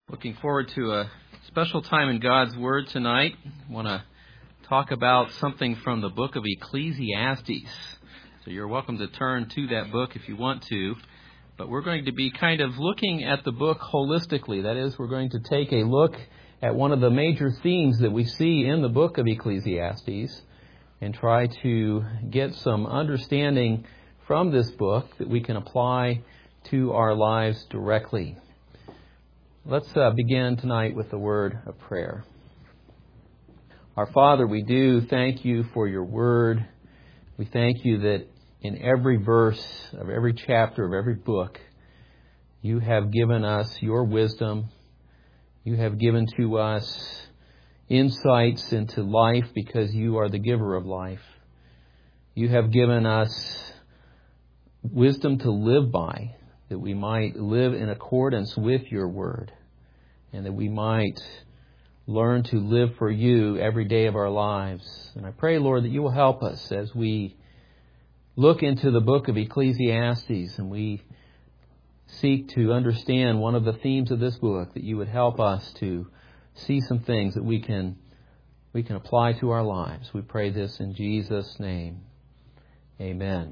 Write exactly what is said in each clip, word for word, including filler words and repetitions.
Looking forward to a special time in God's Word tonight. I want to talk about something from the book of Ecclesiastes. So you're welcome to turn to that book if you want to. But we're going to be kind of looking at the book holistically. That is, we're going to take a look at one of the major themes that we see in the book of Ecclesiastes and try to get some understanding from this book that we can apply to our lives directly. Let's uh, begin tonight with the word of prayer. Our Father, we do thank you for your word. We thank you that in every verse of every chapter of every book, you have given us your wisdom. You have given to us insights into life because you are the giver of life. You have given us wisdom to live by, that we might live in accordance with your word, and that we might learn to live for you every day of our lives. And I pray, Lord, that you will help us as we look into the book of Ecclesiastes and we seek to understand one of the themes of this book, that you would help us to see some things that we can we can apply to our lives. We pray this in Jesus' name. Amen.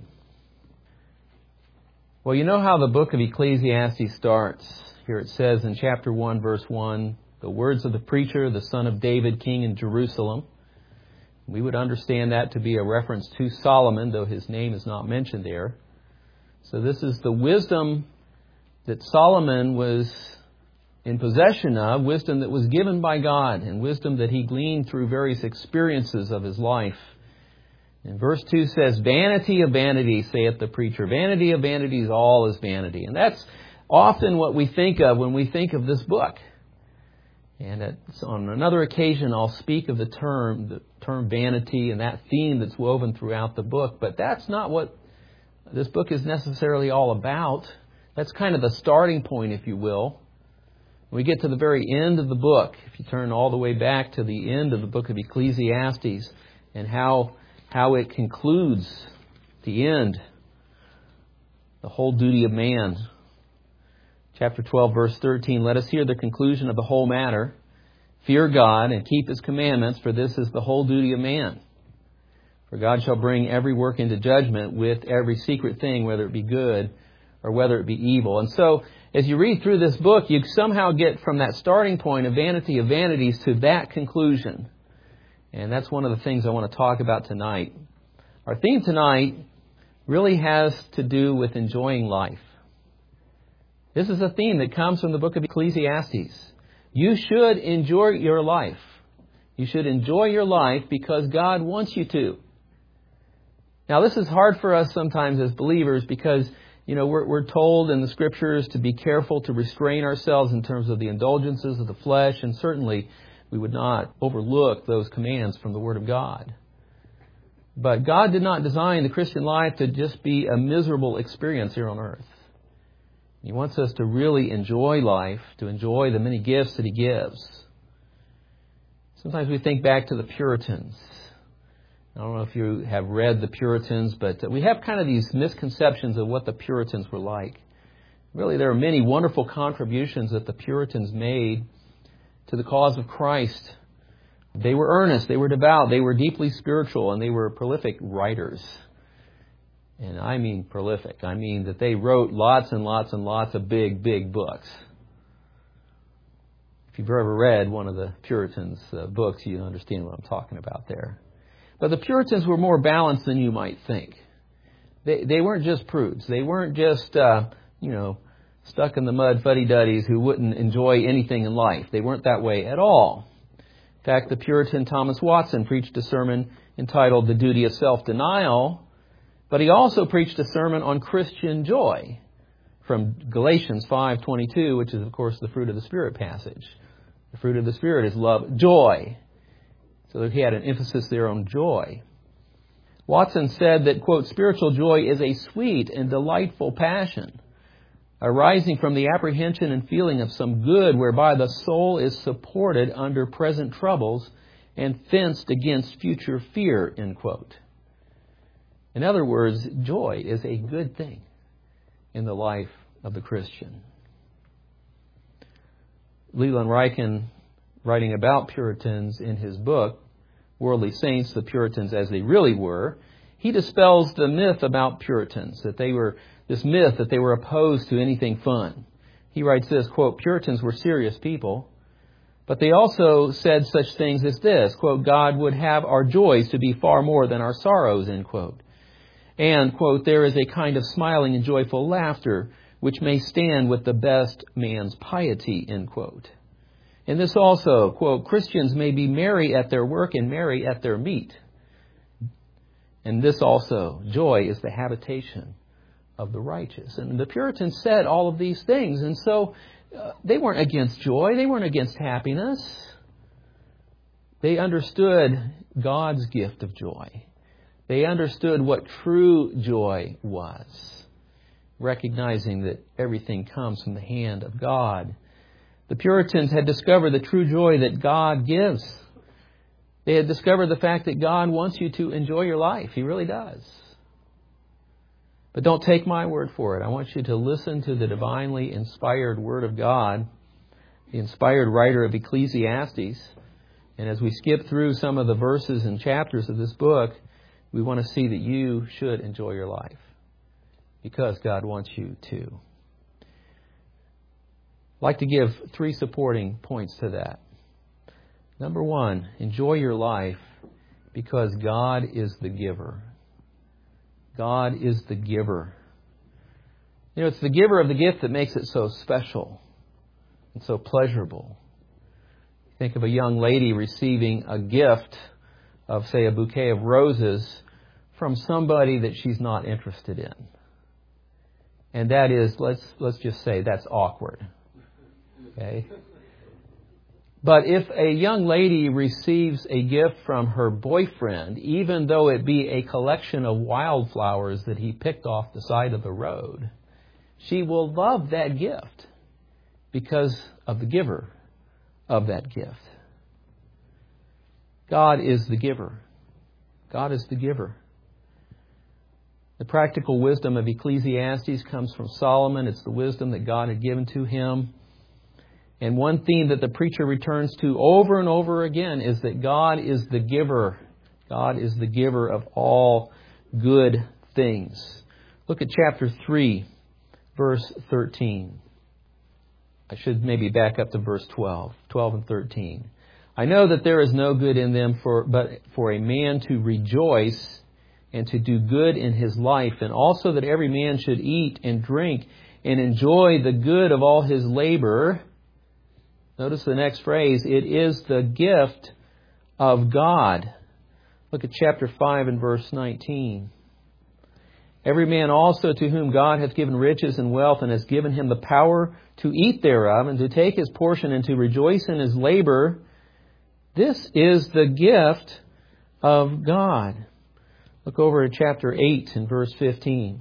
Well, you know how the book of Ecclesiastes starts. Here it says in chapter one, verse one, the words of the preacher, the son of David, king in Jerusalem. We would understand that to be a reference to Solomon, though his name is not mentioned there. So this is the wisdom that Solomon was in possession of, wisdom that was given by God, and wisdom that he gleaned through various experiences of his life. And verse two says, vanity of vanities, saith the preacher. Vanity of vanities, all is vanity. And that's often what we think of when we think of this book. And it's on another occasion, I'll speak of the term, the term vanity and that theme that's woven throughout the book. But that's not what this book is necessarily all about. That's kind of the starting point, if you will. When we get to the very end of the book, if you turn all the way back to the end of the book of Ecclesiastes and how how it concludes the end, the whole duty of man. Chapter twelve, verse thirteen, let us hear the conclusion of the whole matter. Fear God and keep His commandments, for this is the whole duty of man. For God shall bring every work into judgment with every secret thing, whether it be good or whether it be evil. And so, as you read through this book, you somehow get from that starting point of vanity of vanities to that conclusion. And that's one of the things I want to talk about tonight. Our theme tonight really has to do with enjoying life. This is a theme that comes from the book of Ecclesiastes. You should enjoy your life. You should enjoy your life because God wants you to. Now, this is hard for us sometimes as believers because, you know, we're, we're told in the Scriptures to be careful to restrain ourselves in terms of the indulgences of the flesh, and certainly we would not overlook those commands from the Word of God. But God did not design the Christian life to just be a miserable experience here on earth. He wants us to really enjoy life, to enjoy the many gifts that He gives. Sometimes we think back to the Puritans. I don't know if you have read the Puritans, but we have kind of these misconceptions of what the Puritans were like. Really, there are many wonderful contributions that the Puritans made to the cause of Christ. They were earnest, they were devout, they were deeply spiritual, and they were prolific writers. And I mean prolific. I mean that they wrote lots and lots and lots of big, big books. If you've ever read one of the Puritans' uh, books, you understand what I'm talking about there. But the Puritans were more balanced than you might think. They they weren't just prudes. They weren't just, uh, you know, stuck in the mud fuddy-duddies who wouldn't enjoy anything in life. They weren't that way at all. In fact, the Puritan Thomas Watson preached a sermon entitled The Duty of Self-Denial, but he also preached a sermon on Christian joy from Galatians five twenty-two, which is, of course, the fruit of the Spirit passage. The fruit of the Spirit is love, joy. So he had an emphasis there on joy. Watson said that, quote, spiritual joy is a sweet and delightful passion, arising from the apprehension and feeling of some good whereby the soul is supported under present troubles and fenced against future fear, end quote. In other words, joy is a good thing in the life of the Christian. Leland Ryken, writing about Puritans in his book, Worldly Saints, the Puritans as They Really Were, he dispels the myth about Puritans, that they were, this myth that they were opposed to anything fun. He writes this, quote, Puritans were serious people, but they also said such things as this, quote, God would have our joys to be far more than our sorrows, end quote. And, quote, there is a kind of smiling and joyful laughter which may stand with the best man's piety, end quote. And this also, quote, Christians may be merry at their work and merry at their meat. And this also, joy is the habitation of the righteous. And the Puritans said all of these things. And so uh, they weren't against joy. They weren't against happiness. They understood God's gift of joy. They understood what true joy was, recognizing that everything comes from the hand of God. The Puritans had discovered the true joy that God gives. They had discovered the fact that God wants you to enjoy your life. He really does. But don't take my word for it. I want you to listen to the divinely inspired Word of God, the inspired writer of Ecclesiastes. And as we skip through some of the verses and chapters of this book, we want to see that you should enjoy your life because God wants you to. I'd like to give three supporting points to that. Number one, enjoy your life because God is the giver. God is the giver. You know, it's the giver of the gift that makes it so special and so pleasurable. Think of a young lady receiving a gift of, say, a bouquet of roses from somebody that she's not interested in. And that is, let's let's just say, that's awkward. Okay? But if a young lady receives a gift from her boyfriend, even though it be a collection of wildflowers that he picked off the side of the road, she will love that gift because of the giver of that gift. God is the giver. God is the giver. The practical wisdom of Ecclesiastes comes from Solomon. It's the wisdom that God had given to him. And one theme that the preacher returns to over and over again is that God is the giver. God is the giver of all good things. Look at chapter three, verse thirteen. I should maybe back up to verse twelve, twelve and thirteen. I know that there is no good in them for but for a man to rejoice and to do good in his life, and also that every man should eat and drink and enjoy the good of all his labor. Notice the next phrase, it is the gift of God. Look at chapter five and verse nineteen. Every man also to whom God hath given riches and wealth and has given him the power to eat thereof and to take his portion and to rejoice in his labor, this is the gift of God. Look over at chapter eight and verse fifteen.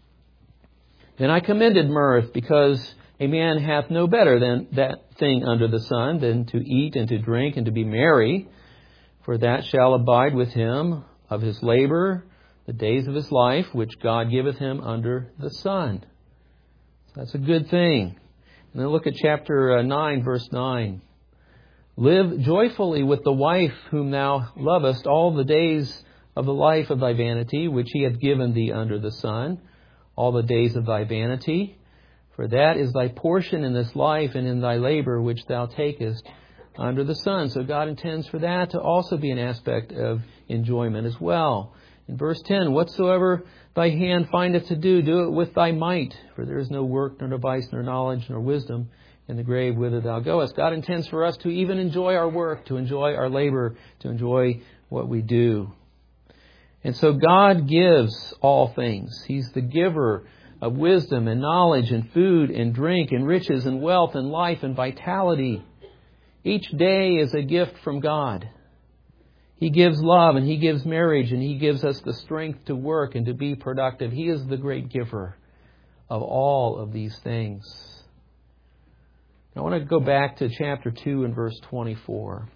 Then I commended mirth because a man hath no better than that thing under the sun than to eat and to drink and to be merry, for that shall abide with him of his labor the days of his life, which God giveth him under the sun. So that's a good thing. And then look at chapter nine, verse nine. Live joyfully with the wife whom thou lovest all the days of the life of thy vanity, which he hath given thee under the sun, all the days of thy vanity. For that is thy portion in this life and in thy labor which thou takest under the sun. So God intends for that to also be an aspect of enjoyment as well. In verse ten, whatsoever thy hand findeth to do, do it with thy might. For there is no work, nor device, nor knowledge, nor wisdom in the grave whither thou goest. God intends for us to even enjoy our work, to enjoy our labor, to enjoy what we do. And so God gives all things. He's the giver of wisdom and knowledge and food and drink and riches and wealth and life and vitality. Each day is a gift from God. He gives love and He gives marriage and He gives us the strength to work and to be productive. He is the great giver of all of these things. I want to go back to chapter two and verse twenty-four.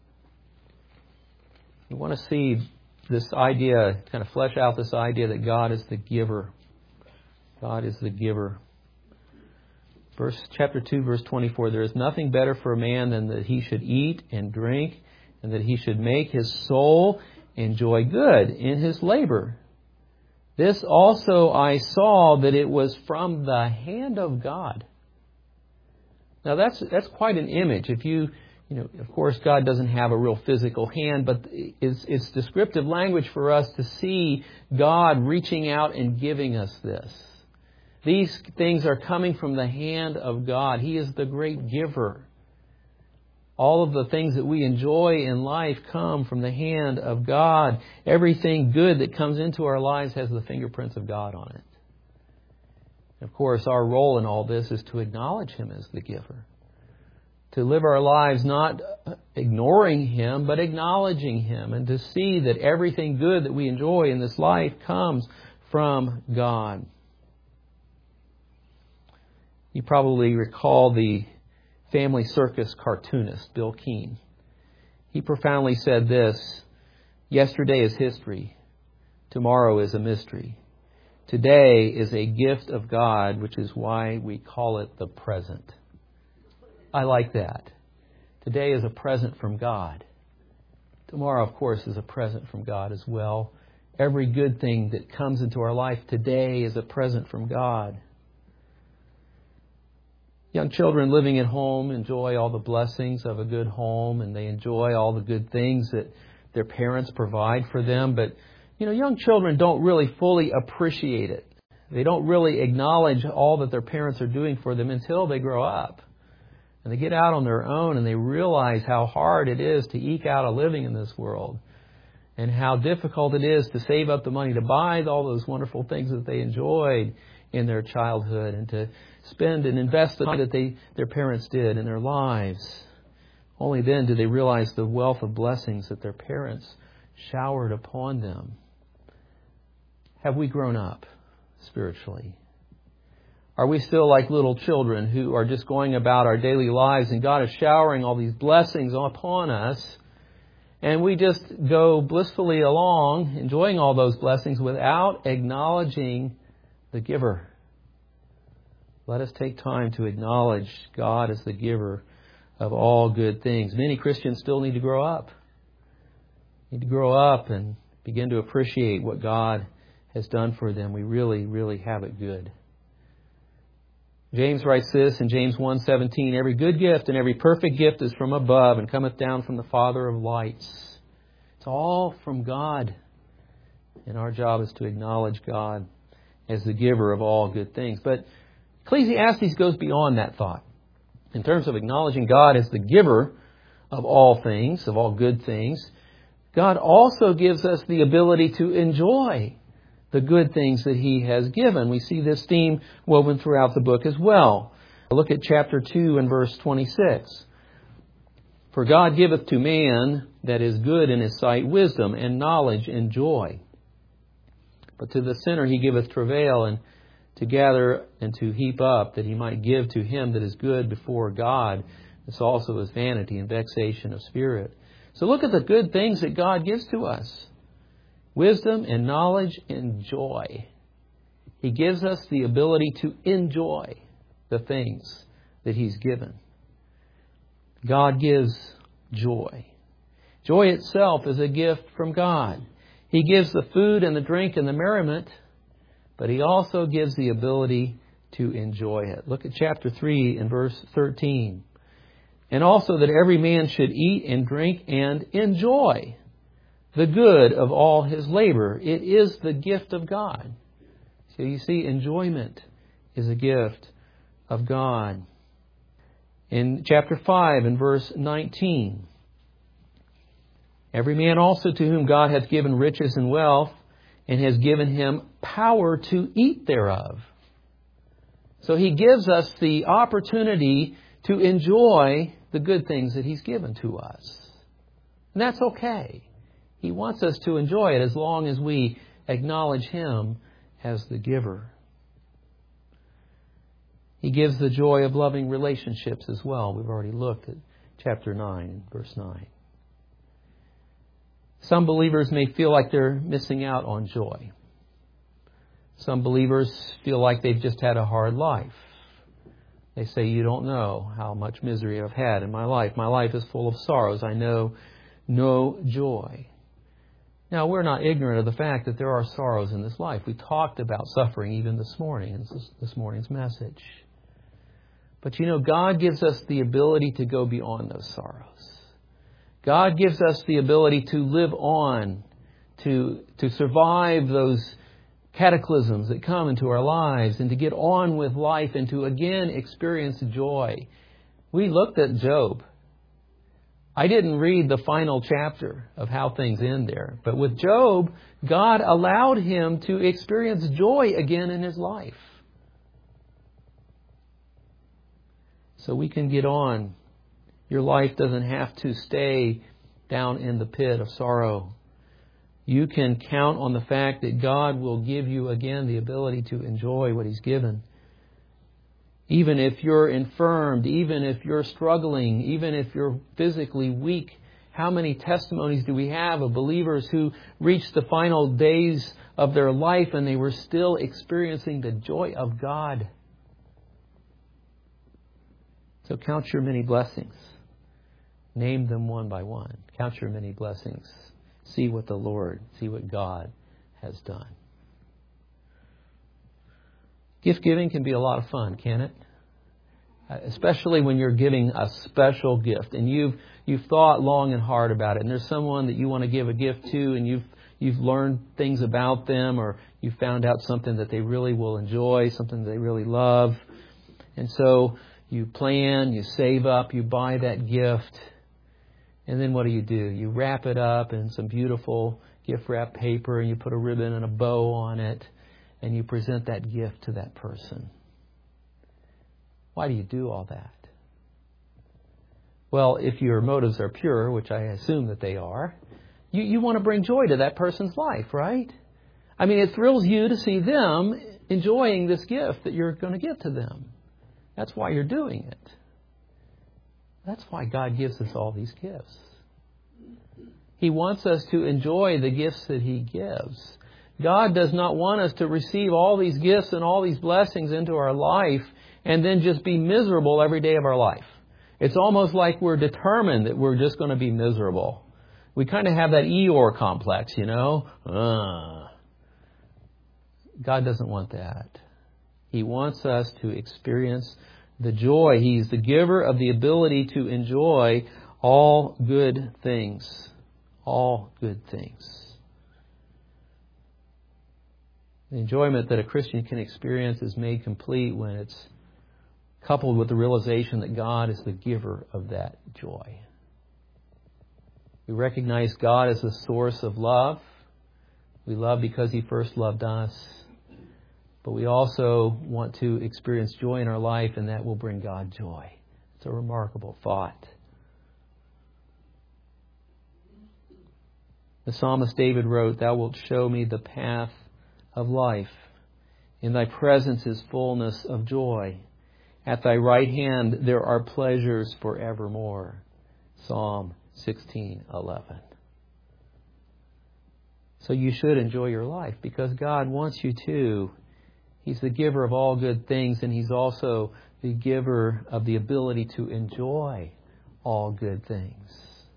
We want to see this idea, kind of flesh out this idea that God is the giver. God is the giver. Verse chapter two, verse twenty-four, there is nothing better for a man than that he should eat and drink, and that he should make his soul enjoy good in his labor. This also I saw, that it was from the hand of God. Now that's that's quite an image. If you, you know, of course, God doesn't have a real physical hand, but it's, it's descriptive language for us to see God reaching out and giving us this. These things are coming from the hand of God. He is the great giver. All of the things that we enjoy in life come from the hand of God. Everything good that comes into our lives has the fingerprints of God on it. Of course, our role in all this is to acknowledge Him as the giver. To live our lives not ignoring Him, but acknowledging Him. And to see that everything good that we enjoy in this life comes from God. You probably recall the Family Circus cartoonist, Bill Keane. He profoundly said this: yesterday is history. Tomorrow is a mystery. Today is a gift of God, which is why we call it the present. I like that. Today is a present from God. Tomorrow, of course, is a present from God as well. Every good thing that comes into our life today is a present from God. Young children living at home enjoy all the blessings of a good home, and they enjoy all the good things that their parents provide for them. But, you know, young children don't really fully appreciate it. They don't really acknowledge all that their parents are doing for them until they grow up. And they get out on their own and they realize how hard it is to eke out a living in this world, and how difficult it is to save up the money to buy all those wonderful things that they enjoyed in their childhood, and to spend and invest the money that they, their parents did in their lives. Only then do they realize the wealth of blessings that their parents showered upon them. Have we grown up spiritually? Are we still like little children who are just going about our daily lives, and God is showering all these blessings upon us, and we just go blissfully along, enjoying all those blessings without acknowledging the giver? Let us take time to acknowledge God as the giver of all good things. Many Christians still need to grow up. Need to grow up and begin to appreciate what God has done for them. We really, really have it good. James writes this in James one seventeen, every good gift and every perfect gift is from above and cometh down from the Father of lights. It's all from God. And our job is to acknowledge God as the giver of all good things. But Ecclesiastes goes beyond that thought. In terms of acknowledging God as the giver of all things, of all good things, God also gives us the ability to enjoy the good things that He has given. We see this theme woven throughout the book as well. Look at chapter two and verse twenty-six. For God giveth to man that is good in his sight wisdom and knowledge and joy. But to the sinner He giveth travail, and to gather and to heap up, that he might give to him that is good before God. This also is vanity and vexation of spirit. So look at the good things that God gives to us. Wisdom and knowledge and joy. He gives us the ability to enjoy the things that He's given. God gives joy. Joy itself is a gift from God. He gives the food and the drink and the merriment, but He also gives the ability to enjoy it. Look at chapter three and verse thirteen. And also that every man should eat and drink and enjoy the good of all his labor. It is the gift of God. So you see, enjoyment is a gift of God. In chapter five and verse nineteen, every man also to whom God hath given riches and wealth, and has given him power to eat thereof. So He gives us the opportunity to enjoy the good things that He's given to us. And that's okay. He wants us to enjoy it as long as we acknowledge Him as the giver. He gives the joy of loving relationships as well. We've already looked at chapter nine, verse nine. Some believers may feel like they're missing out on joy. Some believers feel like they've just had a hard life. They say, you don't know how much misery I've had in my life. My life is full of sorrows. I know no joy. Now, we're not ignorant of the fact that there are sorrows in this life. We talked about suffering even this morning in this morning's message. But you know, God gives us the ability to go beyond those sorrows. God gives us the ability to live on, to, to survive those cataclysms that come into our lives, and to get on with life and to again experience joy. We looked at Job. I didn't read the final chapter of how things end there. But with Job, God allowed him to experience joy again in his life. So we can get on. Your life doesn't have to stay down in the pit of sorrow. You can count on the fact that God will give you again the ability to enjoy what He's given. Even if you're infirmed, even if you're struggling, even if you're physically weak, how many testimonies do we have of believers who reached the final days of their life and they were still experiencing the joy of God? So count your many blessings. Name them one by one. Count your many blessings. See what the Lord, see what God has done. Gift giving can be a lot of fun, can't it? Especially when you're giving a special gift and you've you've thought long and hard about it, and there's someone that you want to give a gift to, and you've you've learned things about them, or you found out something that they really will enjoy, something they really love, and so you plan, you save up, you buy that gift, and then what do you do? You wrap it up in some beautiful gift wrap paper, and you put a ribbon and a bow on it, and you present that gift to that person. Why do you do all that? Well, if your motives are pure, which I assume that they are, you, you want to bring joy to that person's life, right? I mean, it thrills you to see them enjoying this gift that you're going to give to them. That's why you're doing it. That's why God gives us all these gifts. He wants us to enjoy the gifts that He gives. God does not want us to receive all these gifts and all these blessings into our life and then just be miserable every day of our life. It's almost like we're determined that we're just going to be miserable. We kind of have that Eeyore complex, you know. Uh. God doesn't want that. He wants us to experience the joy. He's the giver of the ability to enjoy all good things. All good things. The enjoyment that a Christian can experience is made complete when it's coupled with the realization that God is the giver of that joy. We recognize God as the source of love. We love because He first loved us. But we also want to experience joy in our life, and that will bring God joy. It's a remarkable thought. The psalmist David wrote, "Thou wilt show me the path of life. In Thy presence is fullness of joy. At Thy right hand there are pleasures forevermore." Psalm sixteen eleven. So you should enjoy your life because God wants you to. He's the giver of all good things, and He's also the giver of the ability to enjoy all good things.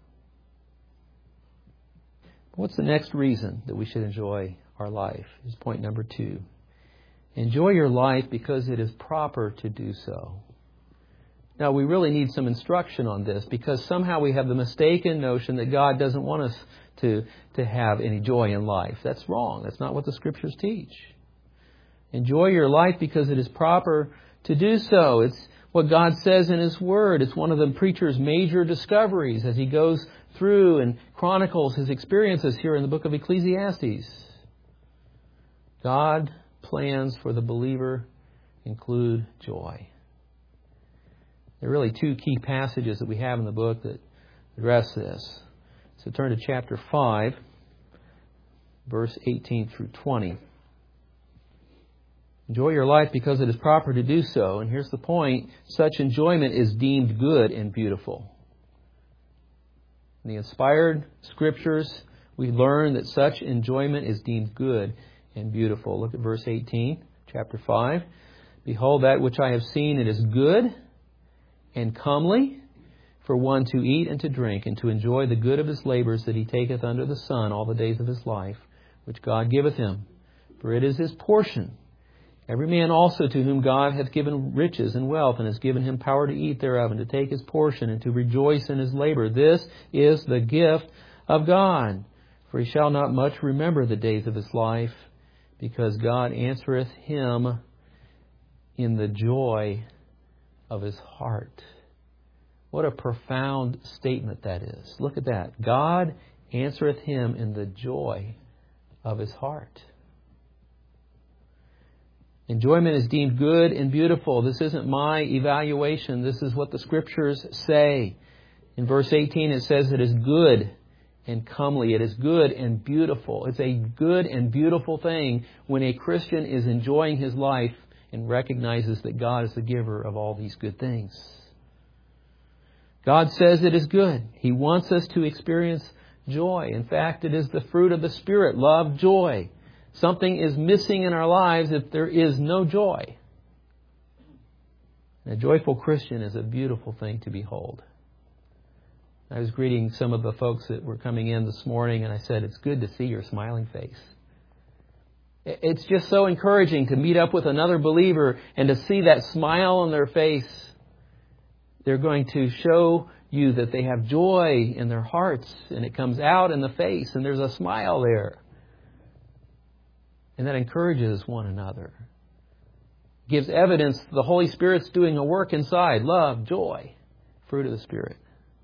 What's the next reason that we should enjoy our life? Is point number two. Enjoy your life because it is proper to do so. Now, we really need some instruction on this because somehow we have the mistaken notion that God doesn't want us to, to have any joy in life. That's wrong. That's not what the Scriptures teach. Enjoy your life because it is proper to do so. It's what God says in His Word. It's one of the preacher's major discoveries as he goes through and chronicles his experiences here in the book of Ecclesiastes. God plans for the believer include joy. There are really two key passages that we have in the book that address this. So turn to chapter five, verse eighteen through twenty. Enjoy your life because it is proper to do so. And here's the point. Such enjoyment is deemed good and beautiful. In the inspired Scriptures, we learn that such enjoyment is deemed good and beautiful. Look at verse eighteen, chapter five. Behold, that which I have seen, it is good and comely for one to eat and to drink, and to enjoy the good of his labors that he taketh under the sun all the days of his life, which God giveth him. For it is his portion. Every man also to whom God hath given riches and wealth, and has given him power to eat thereof, and to take his portion, and to rejoice in his labor. This is the gift of God. For he shall not much remember the days of his life, because God answereth him in the joy of his heart. What a profound statement that is. Look at that. God answereth him in the joy of his heart. Enjoyment is deemed good and beautiful. This isn't my evaluation. This is what the Scriptures say. In verse eighteen it says it is good and comely. It is good and beautiful. It's a good and beautiful thing when a Christian is enjoying his life and recognizes that God is the giver of all these good things. God says it is good. He wants us to experience joy. In fact, it is the fruit of the Spirit, love, joy. Something is missing in our lives if there is no joy. A joyful Christian is a beautiful thing to behold. I was greeting some of the folks that were coming in this morning, and I said, it's good to see your smiling face. It's just so encouraging to meet up with another believer and to see that smile on their face. They're going to show you that they have joy in their hearts, and it comes out in the face, and there's a smile there. And that encourages one another. Gives evidence the Holy Spirit's doing a work inside. Love, joy, fruit of the Spirit.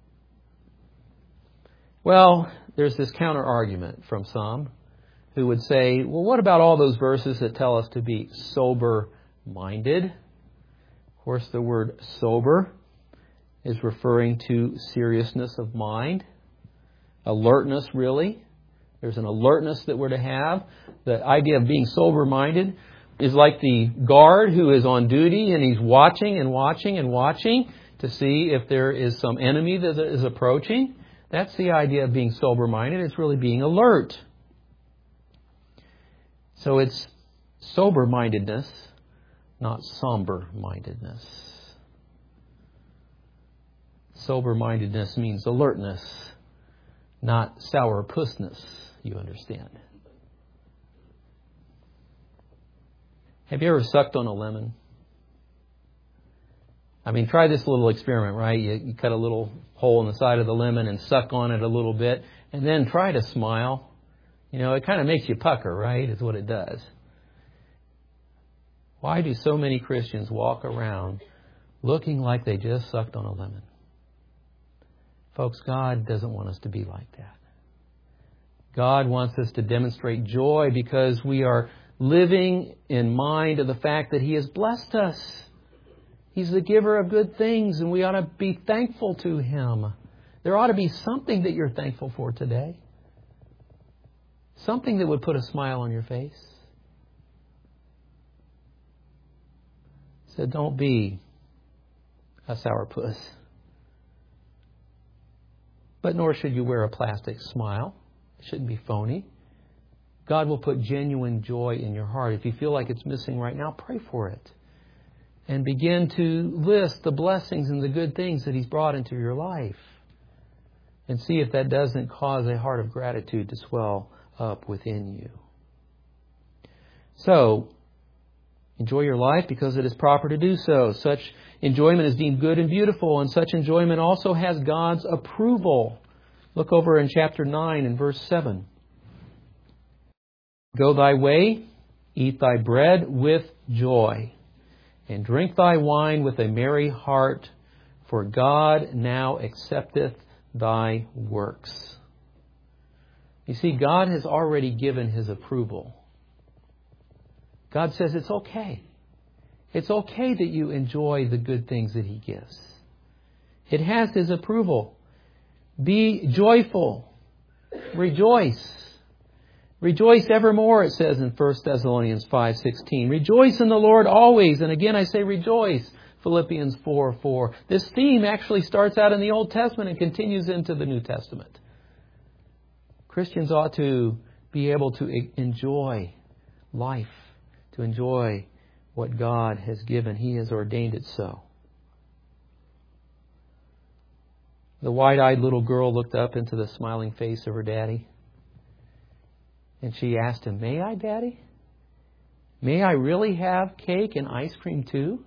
Well, there's this counter argument from some who would say, well, what about all those verses that tell us to be sober-minded? Of course, the word sober is referring to seriousness of mind, alertness, really. There's an alertness that we're to have. The idea of being sober-minded is like the guard who is on duty and he's watching and watching and watching to see if there is some enemy that is approaching. That's the idea of being sober-minded. It's really being alert. So it's sober-mindedness, not somber-mindedness. Sober-mindedness means alertness, not sourpussness, you understand. Have you ever sucked on a lemon? I mean, try this little experiment, right? You, you cut a little hole in the side of the lemon and suck on it a little bit, and then try to smile. You know, it kind of makes you pucker, right? Is what it does. Why do so many Christians walk around looking like they just sucked on a lemon? Folks, God doesn't want us to be like that. God wants us to demonstrate joy because we are living in mind of the fact that He has blessed us. He's the giver of good things, and we ought to be thankful to Him. There ought to be something that you're thankful for today. Something that would put a smile on your face. So don't be a sourpuss. But nor should you wear a plastic smile. It shouldn't be phony. God will put genuine joy in your heart. If you feel like it's missing right now, pray for it. And begin to list the blessings and the good things that He's brought into your life. And see if that doesn't cause a heart of gratitude to swell up within you. So, enjoy your life because it is proper to do so. Such enjoyment is deemed good and beautiful, and such enjoyment also has God's approval. Look over in chapter nine and verse seven. Go thy way, eat thy bread with joy, and drink thy wine with a merry heart, for God now accepteth thy works. You see, God has already given His approval. God says it's okay. It's okay that you enjoy the good things that He gives. It has His approval. Be joyful. Rejoice. Rejoice evermore, it says in First Thessalonians five sixteen. Rejoice in the Lord always. And again I say rejoice. Philippians four four. This theme actually starts out in the Old Testament and continues into the New Testament. Christians ought to be able to enjoy life, to enjoy what God has given. He has ordained it so. The wide-eyed little girl looked up into the smiling face of her daddy. And she asked him, "May I, Daddy? May I really have cake and ice cream too?"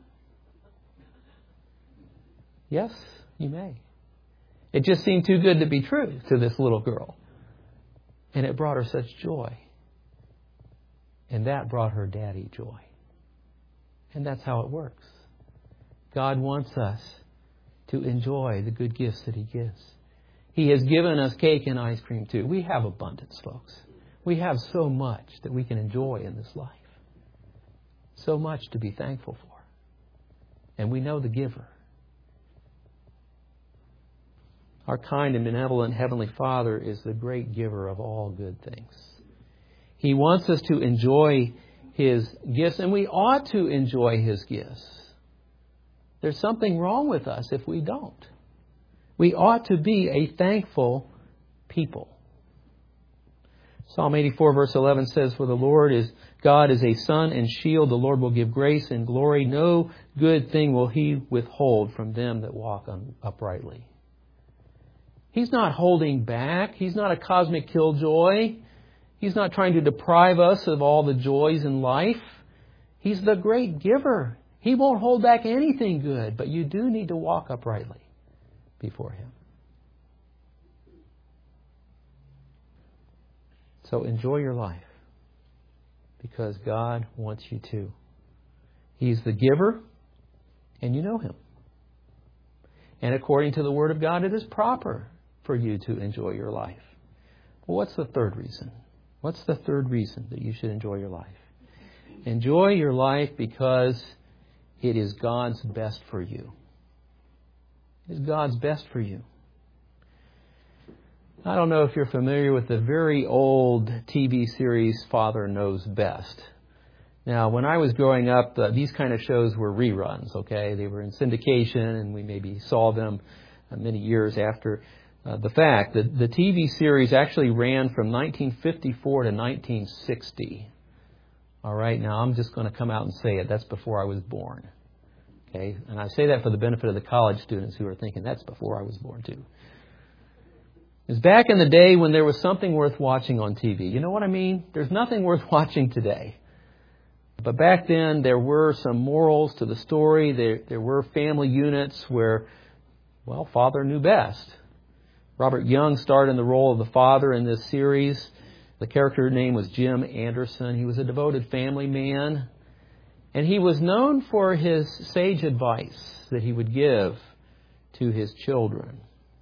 "Yes, you may." It just seemed too good to be true to this little girl. And it brought her such joy. And that brought her daddy joy. And that's how it works. God wants us to enjoy the good gifts that He gives. He has given us cake and ice cream too. We have abundance, folks. We have so much that we can enjoy in this life. So much to be thankful for. And we know the giver. Our kind and benevolent Heavenly Father is the great giver of all good things. He wants us to enjoy His gifts, and we ought to enjoy His gifts. There's something wrong with us if we don't. We ought to be a thankful people. Psalm eighty-four verse eleven says, "For the Lord is God is a sun and shield. The Lord will give grace and glory. No good thing will He withhold from them that walk uprightly." He's not holding back. He's not a cosmic killjoy. He's not trying to deprive us of all the joys in life. He's the great giver. He won't hold back anything good, but you do need to walk uprightly before Him. So enjoy your life because God wants you to. He's the giver, and you know Him. And according to the Word of God, it is proper for you to enjoy your life. Well, what's the third reason? What's the third reason that you should enjoy your life? Enjoy your life because it is God's best for you. It's God's best for you. I don't know if you're familiar with the very old T V series Father Knows Best. Now, when I was growing up, uh, these kind of shows were reruns, okay? They were in syndication, and we maybe saw them uh, many years after uh, the fact. The, the T V series actually ran from nineteen fifty-four to nineteen sixty. All right, now I'm just going to come out and say it. That's before I was born. Okay, and I say that for the benefit of the college students who are thinking, that's before I was born too. It's back in the day when there was something worth watching on T V. You know what I mean? There's nothing worth watching today. But back then, there were some morals to the story. There, there were family units where, well, father knew best. Robert Young starred in the role of the father in this series. The character name was Jim Anderson. He was a devoted family man. And he was known for his sage advice that he would give to his children.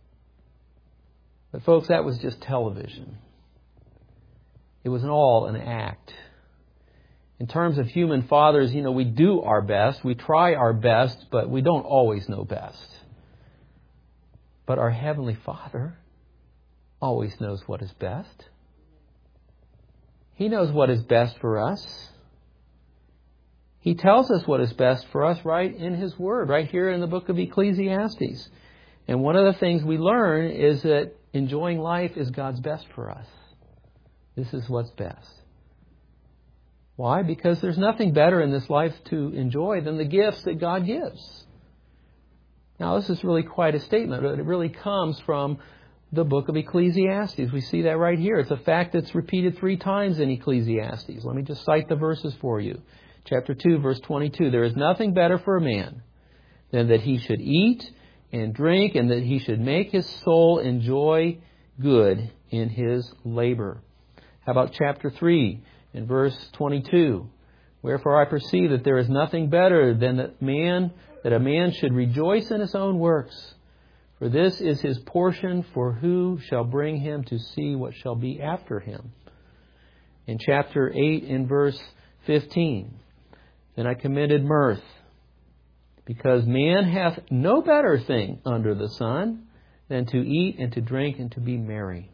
But folks, that was just television. It was all an act. In terms of human fathers, you know, we do our best, we try our best, but we don't always know best. But our Heavenly Father always knows what is best. He knows what is best for us. He tells us what is best for us right in His Word, right here in the book of Ecclesiastes. And one of the things we learn is that enjoying life is God's best for us. This is what's best. Why? Because there's nothing better in this life to enjoy than the gifts that God gives. Now, this is really quite a statement, but it really comes from the book of Ecclesiastes. We see that right here. It's a fact that's repeated three times in Ecclesiastes. Let me just cite the verses for you. Chapter two, verse twenty-two. "There is nothing better for a man than that he should eat and drink, and that he should make his soul enjoy good in his labor." How about chapter three, in verse twenty-two? "Wherefore I perceive that there is nothing better than that man that a man should rejoice in his own works. For this is his portion, for who shall bring him to see what shall be after him?" In chapter eight, in verse fifteen, "Then I committed mirth, because man hath no better thing under the sun than to eat and to drink and to be merry."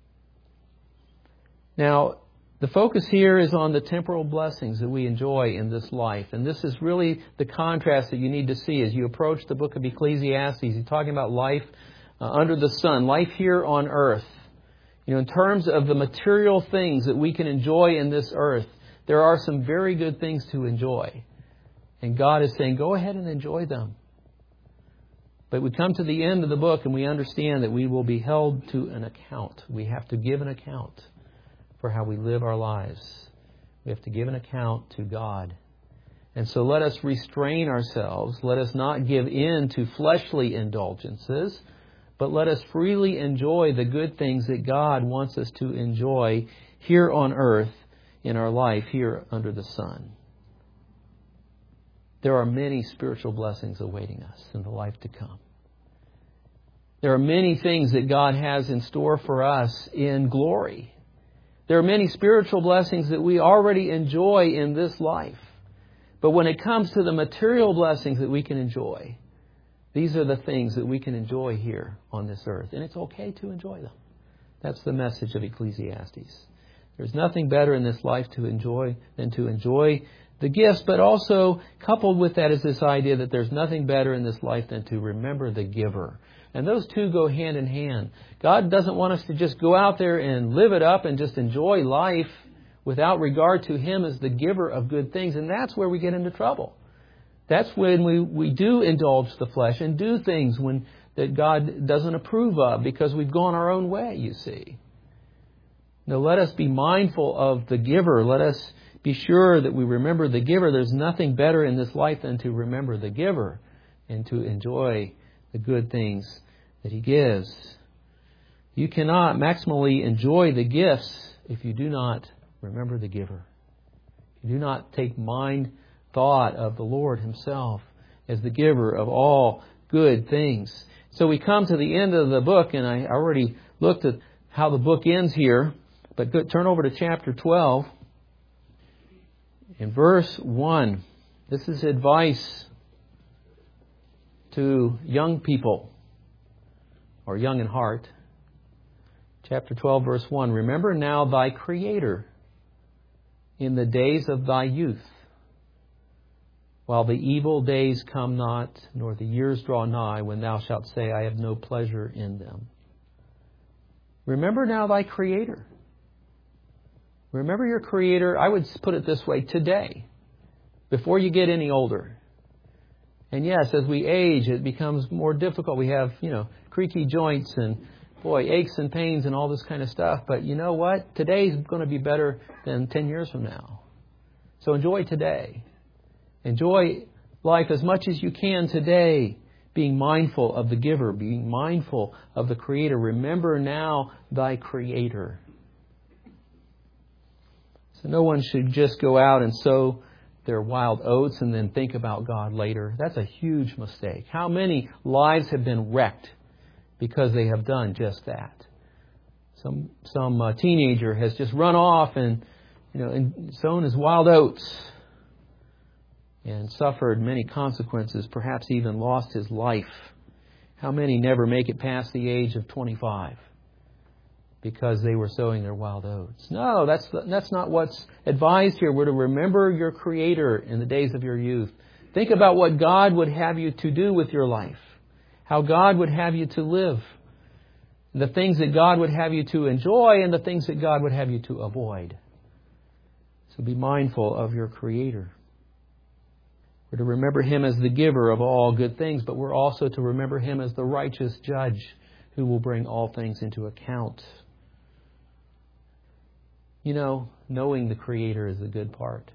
Now, the focus here is on the temporal blessings that we enjoy in this life. And this is really the contrast that you need to see as you approach the book of Ecclesiastes. He's talking about life uh, under the sun, life here on earth. You know, in terms of the material things that we can enjoy in this earth, there are some very good things to enjoy. And God is saying, go ahead and enjoy them. But we come to the end of the book and we understand that we will be held to an account. We have to give an account for how we live our lives. We have to give an account to God. And so let us restrain ourselves. Let us not give in to fleshly indulgences, but let us freely enjoy the good things that God wants us to enjoy here on earth in our life here under the sun. There are many spiritual blessings awaiting us in the life to come. There are many things that God has in store for us in glory. There are many spiritual blessings that we already enjoy in this life. But when it comes to the material blessings that we can enjoy, these are the things that we can enjoy here on this earth. And it's okay to enjoy them. That's the message of Ecclesiastes. There's nothing better in this life to enjoy than to enjoy the gifts, but also coupled with that is this idea that there's nothing better in this life than to remember the giver. And those two go hand in hand. God doesn't want us to just go out there and live it up and just enjoy life without regard to Him as the giver of good things. And that's where we get into trouble. That's when we, we do indulge the flesh and do things when that God doesn't approve of because we've gone our own way, you see. Now let us be mindful of the giver. Let us be sure that we remember the giver. There's nothing better in this life than to remember the giver and to enjoy the good things that He gives. You cannot maximally enjoy the gifts if you do not remember the giver. You do not take mind thought of the Lord Himself as the giver of all good things. So we come to the end of the book, and I already looked at how the book ends here, but go, turn over to chapter twelve. In verse one, this is advice to young people, or young in heart. Chapter twelve, verse one, remember now thy Creator in the days of thy youth, while the evil days come not, nor the years draw nigh, when thou shalt say, I have no pleasure in them. Remember now thy Creator. Remember your Creator, I would put it this way, today, before you get any older. And yes, as we age, it becomes more difficult. We have, you know, creaky joints and, boy, aches and pains and all this kind of stuff. But you know what? Today's going to be better than ten years from now. So enjoy today. Enjoy life as much as you can today, being mindful of the giver, being mindful of the Creator. Remember now thy Creator. So no one should just go out and sow their wild oats and then think about God later. That's a huge mistake. How many lives have been wrecked because they have done just that? Some some uh, teenager has just run off and you know and sown his wild oats and suffered many consequences, perhaps even lost his life. How many never make it past the age of twenty-five because they were sowing their wild oats? No, that's that's not what's advised here. We're to remember your Creator in the days of your youth. Think about what God would have you to do with your life, how God would have you to live, the things that God would have you to enjoy and the things that God would have you to avoid. So be mindful of your Creator. We're to remember Him as the giver of all good things, but we're also to remember Him as the righteous judge who will bring all things into account. You know, knowing the Creator is the good part.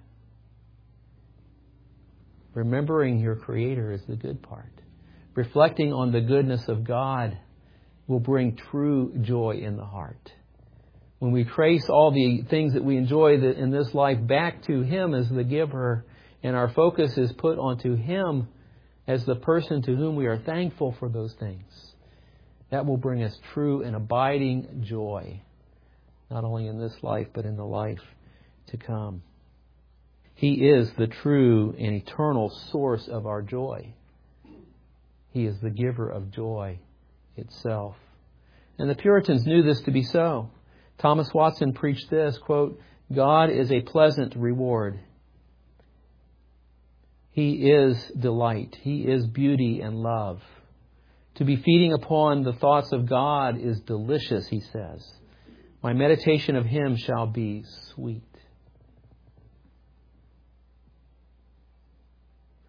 Remembering your Creator is the good part. Reflecting on the goodness of God will bring true joy in the heart. When we trace all the things that we enjoy in this life back to Him as the giver, and our focus is put onto Him as the person to whom we are thankful for those things, that will bring us true and abiding joy, not only in this life, but in the life to come. He is the true and eternal source of our joy. He is the giver of joy itself. And the Puritans knew this to be so. Thomas Watson preached this, quote, God is a pleasant reward. He is delight. He is beauty and love. To be feeding upon the thoughts of God is delicious, he says. My meditation of Him shall be sweet.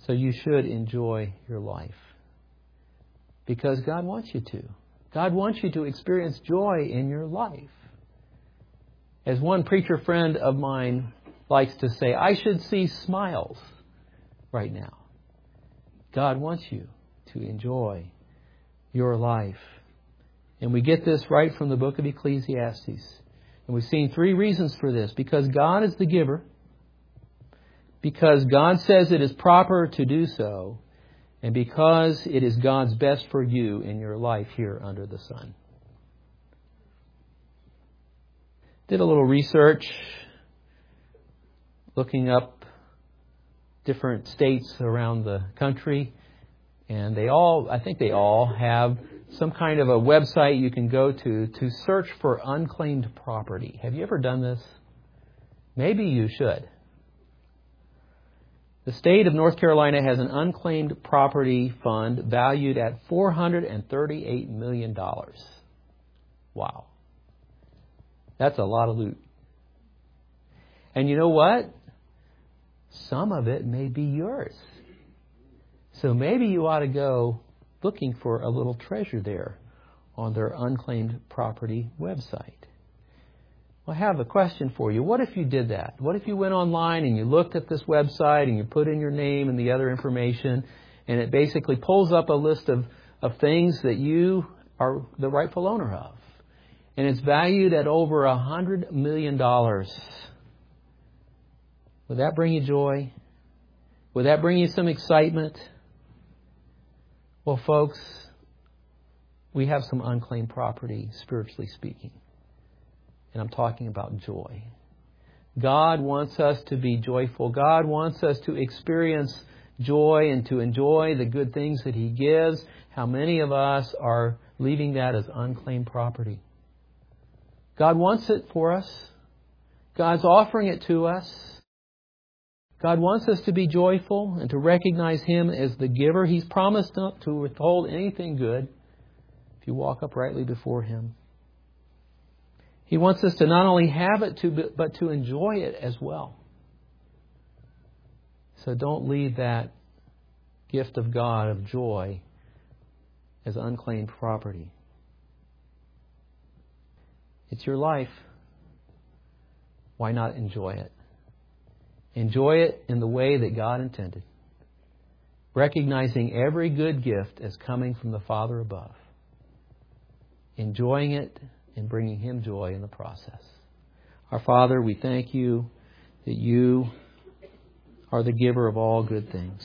So you should enjoy your life. Because God wants you to. God wants you to experience joy in your life. As one preacher friend of mine likes to say, I should see smiles right now. God wants you to enjoy your life. And we get this right from the book of Ecclesiastes. And we've seen three reasons for this. Because God is the giver. Because God says it is proper to do so. And because it is God's best for you in your life here under the sun. Did a little research looking up different states around the country. And they all, I think they all have some kind of a website you can go to to search for unclaimed property. Have you ever done this? Maybe you should. The state of North Carolina has an unclaimed property fund valued at four hundred thirty-eight million dollars. Wow. That's a lot of loot. And you know what? Some of it may be yours. So maybe you ought to go looking for a little treasure there on their unclaimed property website. Well, I have a question for you. What if you did that? What if you went online and you looked at this website and you put in your name and the other information, and it basically pulls up a list of, of things that you are the rightful owner of? And it's valued at over a hundred million dollars. Would that bring you joy? Would that bring you some excitement? Well, folks, we have some unclaimed property, spiritually speaking. And I'm talking about joy. God wants us to be joyful. God wants us to experience joy and to enjoy the good things that He gives. How many of us are leaving that as unclaimed property? God wants it for us. God's offering it to us. God wants us to be joyful and to recognize Him as the giver. He's promised not to withhold anything good if you walk uprightly before Him. He wants us to not only have it, to, but to enjoy it as well. So don't leave that gift of God, of joy, as unclaimed property. It's your life. Why not enjoy it? Enjoy it in the way that God intended. Recognizing every good gift as coming from the Father above. Enjoying it and bringing Him joy in the process. Our Father, we thank You that You are the giver of all good things.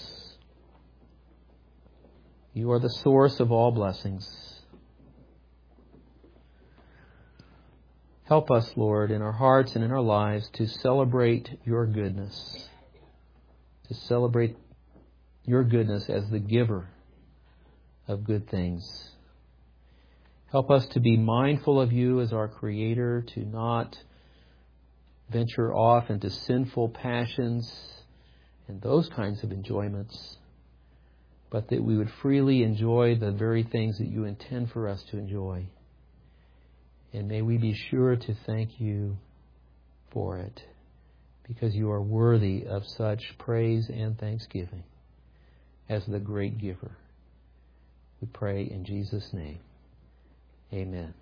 You are the source of all blessings. Help us, Lord, in our hearts and in our lives to celebrate Your goodness. To celebrate Your goodness as the giver of good things. Help us to be mindful of You as our Creator, to not venture off into sinful passions and those kinds of enjoyments, but that we would freely enjoy the very things that You intend for us to enjoy. And may we be sure to thank You for it, because You are worthy of such praise and thanksgiving as the great giver. We pray in Jesus' name. Amen.